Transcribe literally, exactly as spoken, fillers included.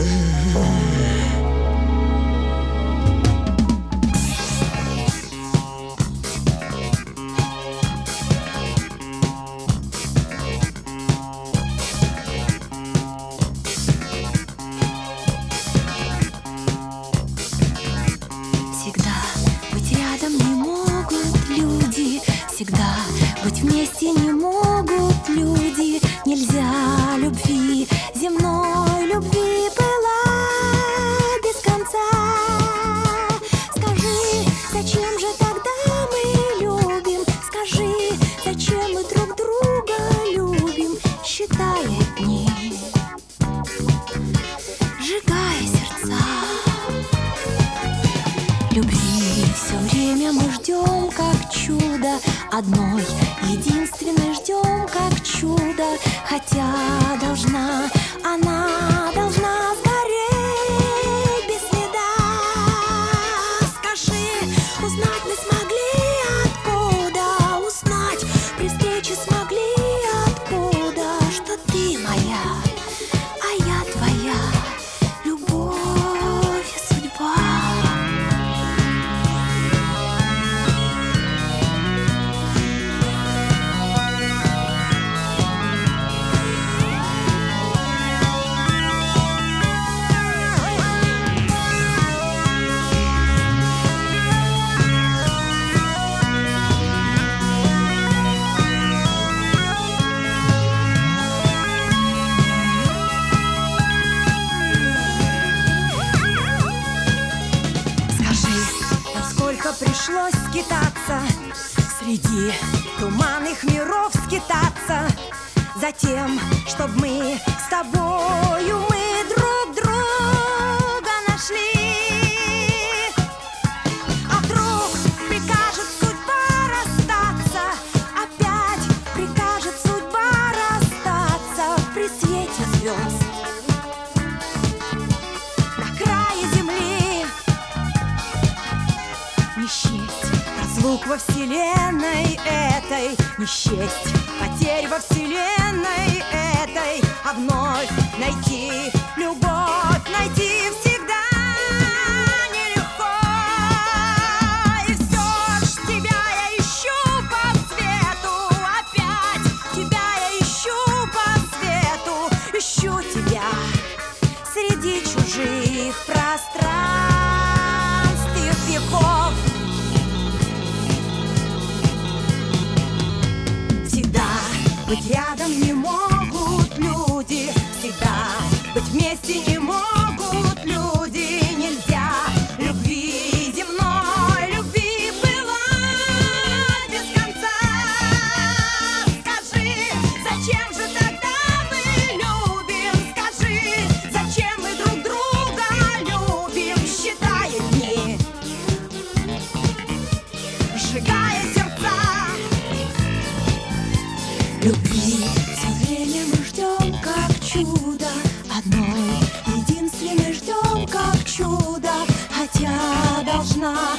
Всегда быть вместе не могут люди. Нельзя любви, земной любви была без конца. Скажи, зачем же тогда мы любим? Скажи, зачем мы друг друга любим? Считая дни, сжигая сердца. Любви все время мы ждем, как чудо. Одной, единственной ждем, как чудо. Хотя должна, она должна сгореть без следа. Скажи, узнать мы смогли откуда? Узнать при встрече смогли откуда? Что ты моя, а я твоя. Любовь и судьба. Пришлось скитаться среди туманных миров, скитаться за тем, чтоб мы с тобою мы друг друга нашли. А вдруг прикажет судьба расстаться, опять прикажет судьба расстаться при свете звезд на крае земли. Не счесть разлук во вселенной этой, не счесть потерь во вселенной этой, а вновь найти любовь, найти всегда нелегко. И все ж тебя я ищу по свету, опять тебя я ищу по свету, ищу тебя среди чужих пространств и веков. Быть рядом не могут люди, всегда быть вместе не могут люди. Нельзя любви, земной любви была без конца. Скажи, зачем же тогда мы любим? Скажи, зачем мы друг друга любим? Считая дни, сжигая сердца. Любви все время мы ждем, как чудо. Одной, единственной ждем, как чудо. Хотя должна